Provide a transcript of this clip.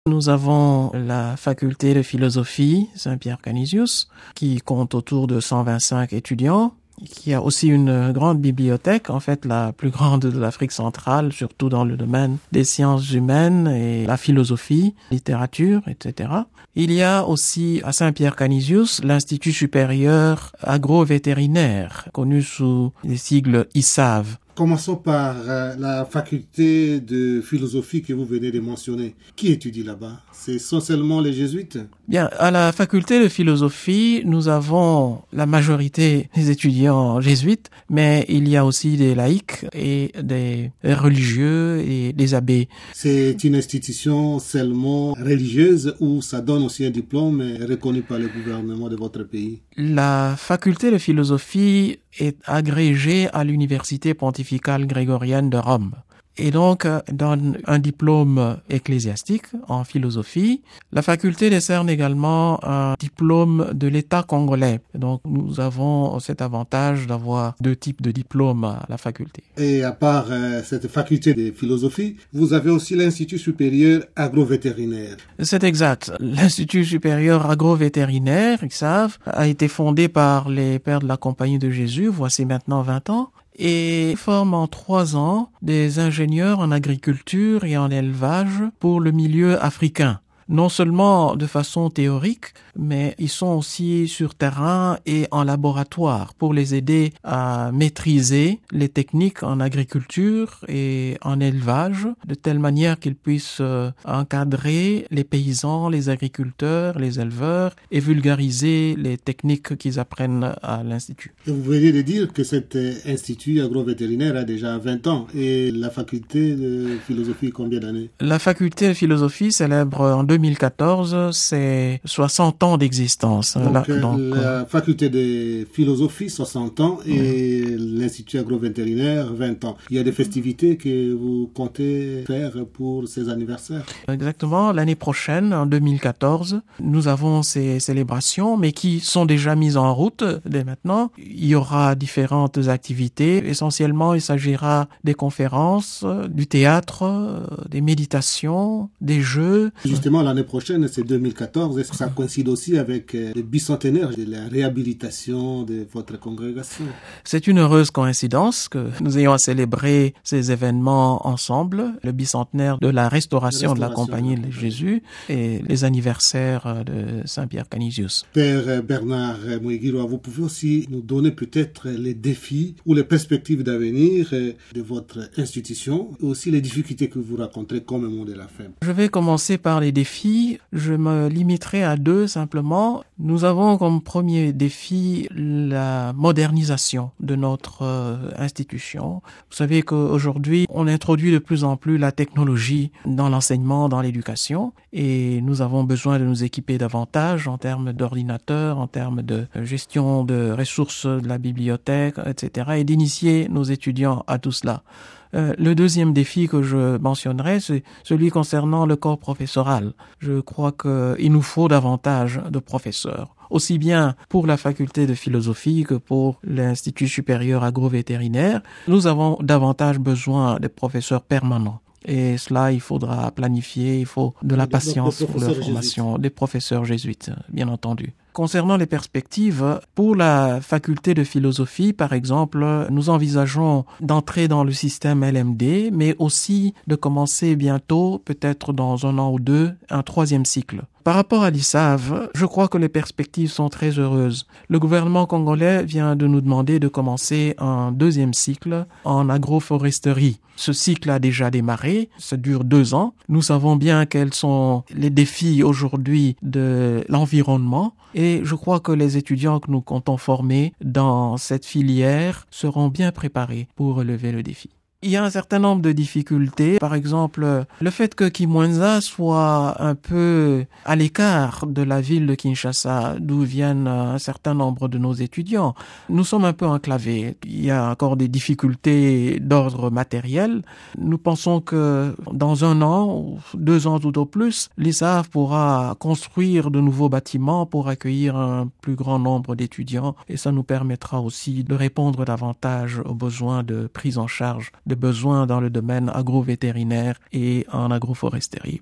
Nous avons la faculté de philosophie Saint-Pierre-Canisius qui compte autour de 125 étudiants, qui a aussi une grande bibliothèque, en fait la plus grande de l'Afrique centrale, surtout dans le domaine des sciences humaines et la philosophie, littérature, etc. Il y a aussi à Saint-Pierre-Canisius l'Institut supérieur agro-vétérinaire, connu sous les sigles ISAV. Commençons par la faculté de philosophie que vous venez de mentionner. Qui étudie là-bas? Ce sont seulement les jésuites? Bien, à la faculté de philosophie, nous avons la majorité des étudiants jésuites, mais il y a aussi des laïcs et des religieux et des abbés. C'est une institution seulement religieuse ou ça donne aussi un diplôme reconnu par le gouvernement de votre pays? La faculté de philosophie est agrégée à l'université pontificale grégorienne de Rome et donc donne un diplôme ecclésiastique en philosophie. La faculté décerne également un diplôme de l'État congolais. Donc nous avons cet avantage d'avoir deux types de diplômes à la faculté. Et à part cette faculté de philosophie, vous avez aussi l'Institut supérieur agro-vétérinaire. C'est exact. L'Institut supérieur agro-vétérinaire, ISAV, a été fondé par les pères de la Compagnie de Jésus, voici maintenant 20 ans. Et forme en 3 ans des ingénieurs en agriculture et en élevage pour le milieu africain. Non seulement de façon théorique, mais ils sont aussi sur terrain et en laboratoire pour les aider à maîtriser les techniques en agriculture et en élevage, de telle manière qu'ils puissent encadrer les paysans, les agriculteurs, les éleveurs et vulgariser les techniques qu'ils apprennent à l'Institut. Et vous venez de dire que cet institut agro-vétérinaire a déjà 20 ans et la faculté de philosophie combien d'années? La faculté de philosophie célèbre en 2014 ses 60 ans d'existence. Donc, la faculté de philosophie 60 ans et l'Institut agro-vétérinaire 20 ans. Il y a des festivités que vous comptez faire pour ces anniversaires? Exactement. L'année prochaine, en 2014, nous avons ces célébrations, mais qui sont déjà mises en route dès maintenant. Il y aura différentes activités. Essentiellement, il s'agira des conférences, du théâtre, des méditations, des jeux. Justement, l'année prochaine, c'est 2014. Est-ce que ça coïncide aussi avec le bicentenaire de la réhabilitation de votre congrégation? C'est une heureuse coïncidence que nous ayons à célébrer ces événements ensemble, le bicentenaire de la restauration de la Compagnie de Jésus et les anniversaires de Saint-Pierre-Canisius. Père Bernard Mouigiroa, vous pouvez aussi nous donner peut-être les défis ou les perspectives d'avenir de votre institution et aussi les difficultés que vous rencontrez comme mot de la fin. Je vais commencer par les défis. Je me limiterai à 2 simplement. Nous avons comme premier défi la modernisation de notre institution. Vous savez qu'aujourd'hui, on introduit de plus en plus la technologie dans l'enseignement, dans l'éducation, et nous avons besoin de nous équiper davantage en termes d'ordinateurs, en termes de gestion de ressources de la bibliothèque, etc., et d'initier nos étudiants à tout cela. Le deuxième défi que je mentionnerai, c'est celui concernant le corps professoral. Je crois qu'il nous faut davantage de professeurs, aussi bien pour la faculté de philosophie que pour l'Institut supérieur agro-vétérinaire. Nous avons davantage besoin de professeurs permanents. Et cela, il faudra planifier, il faut de la patience pour leur formation, des professeurs jésuites, bien entendu. Concernant les perspectives, pour la faculté de philosophie, par exemple, nous envisageons d'entrer dans le système LMD, mais aussi de commencer bientôt, peut-être dans 1 an ou 2, un 3e cycle. Par rapport à l'ISAV, je crois que les perspectives sont très heureuses. Le gouvernement congolais vient de nous demander de commencer un 2e cycle en agroforesterie. Ce cycle a déjà démarré, ça dure 2 ans. Nous savons bien quels sont les défis aujourd'hui de l'environnement et je crois que les étudiants que nous comptons former dans cette filière seront bien préparés pour relever le défi. Il y a un certain nombre de difficultés. Par exemple, le fait que Kimwenza soit un peu à l'écart de la ville de Kinshasa, d'où viennent un certain nombre de nos étudiants. Nous sommes un peu enclavés. Il y a encore des difficultés d'ordre matériel. Nous pensons que dans 1 an, ou 2 ans tout au plus, l'ISAV pourra construire de nouveaux bâtiments pour accueillir un plus grand nombre d'étudiants et ça nous permettra aussi de répondre davantage aux besoins de prise en charge de besoins dans le domaine agro-vétérinaire et en agroforesterie.